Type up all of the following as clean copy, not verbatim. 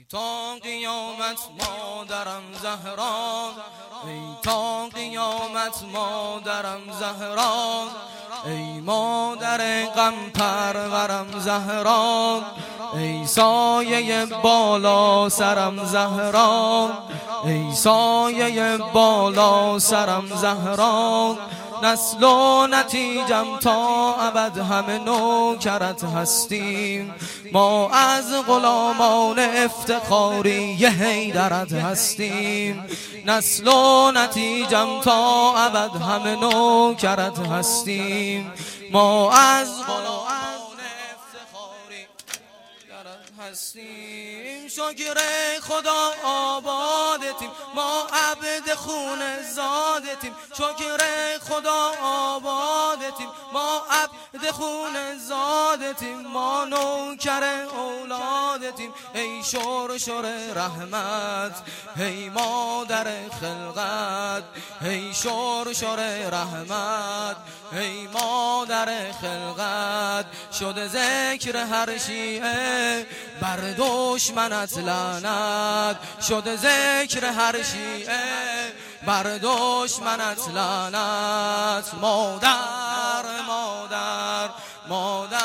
تا قیامت مادرم زهرا، ای تا قیامت مادرم زهرا، ای مادر غم پرورم زهرا، ای سایه بالا سرم زهرا، ای سایه بالا سرم زهرا، نسل و نتیجم تا ابد همه نوکرت هستیم، ما از غلامان افتخاری حیدرت هستیم، نسل و نتیجم تا ابد همه نوکرت هستیم، ما از غلامان افتخاری حیدرت هستیم. شکر خدا آبادتیم، ما عبد خون زادتیم، شکر خدا آبادتیم، ما عبد خون زادتیم، ما نوکر اولادتیم، ای شرشر رحمت، ای مادر خلقت، ای شرشر رحمت، ای مادر خلقت، شده ذکر هر شیعه بر دشمنت لعنت، شده ذکر هر شیعه بر دشمنت لعنت. مادر مادر مادر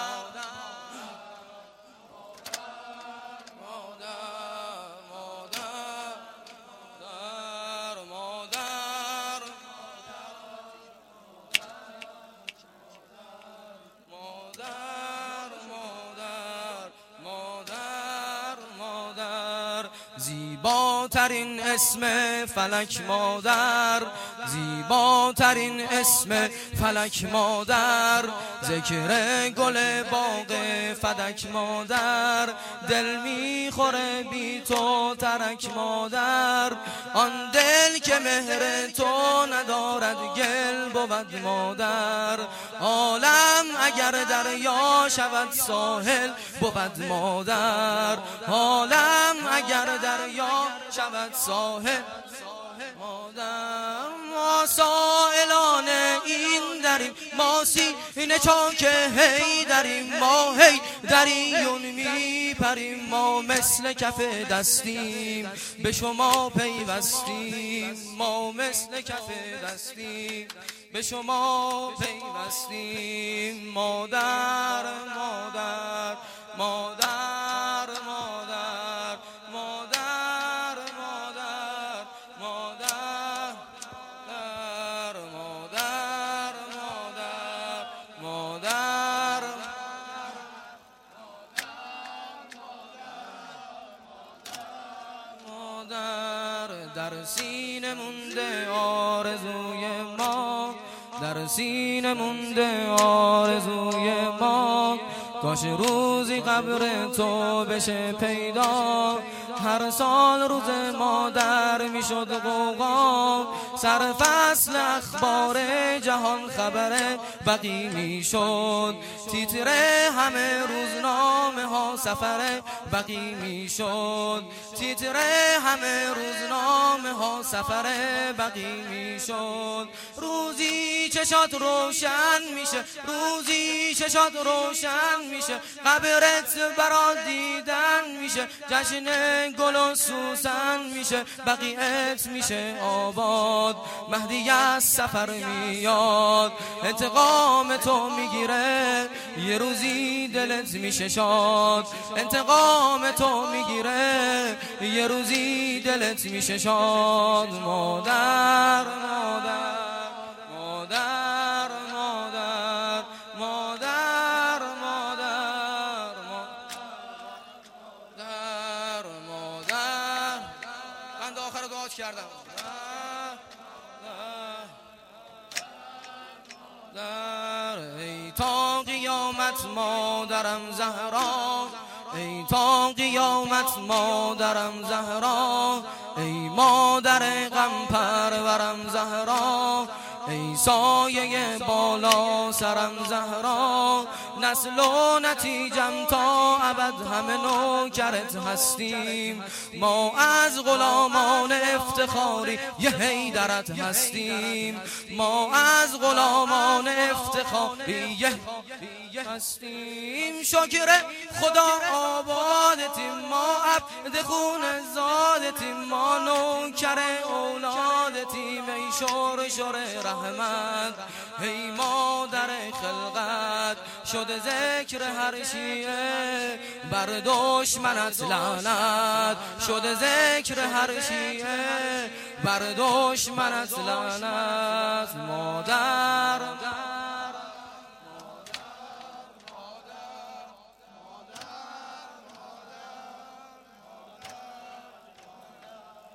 زیباترین اسم فلک مادر، زیباترین اسم فلک مادر، ذکر گل باغ فدک مادر، دل میخوره بی تو ترک مادر، آن دل که مهر تو ندارد گل بود مادر، عالم اگر دریا شود ساحل بود مادر، عالم اگر دریا شود ساحل مادر. ما سائلان این دریم، ما سینه چاک هی دریم، ما هی دریون میپریم، ما مثل کف دستیم به شما پیوستیم، ما مثل کف دستیم به شما پیوستیم. مادر مادر مادر مادر مادر مادر مادر مادر مادر مادر مادر. در سینه مونده آرزوی ما، در سینه مونده آرزوی ما، کاش روزی قبر تو بشه پیدا، هر سال روز مادر میشد غوغا، سر فصل اخبار جهان خبر بقی میشد، تیتره همه روزنامه ها سفر بقی میشد، تیتره همه روزنامه ها سفر بقی میشد. روزی چشات روشن میشه، روزی چشات روشن میشه، قبرت برا دیدن میشه، جشن گل و سوسن میشه، بقیت میشه آباد، مهدی از سفر میاد، انتقام تو میگیره یه روزی دلت میشه شاد، انتقام تو میگیره یه روزی دلت میشه شاد. مادر مادر مادر مادر مادر مادر مادر. من آخر دعا کردم. ای تا قیامت مادرم زهرا، ای تا قیامت مادرم زهرا، ای مادر غم پرورم زهرا، ای سایه بالا سرم زهرا، نسل و نتیجم تا ابد همه نوکرت هستیم، ما از غلامان افتخاری یه حیدرت هستیم، ما از غلامان افتخاری یه هستیم. شکر خدا آبادتیم، ما عبد خون زادتی ما نوکر اولادتی ای شور شور رحمت ای مادر خلقت شده ذکر هر شیعه بر دشمنت لعنت شده ذکر هر شیعه بر دشمنت لعنت مادر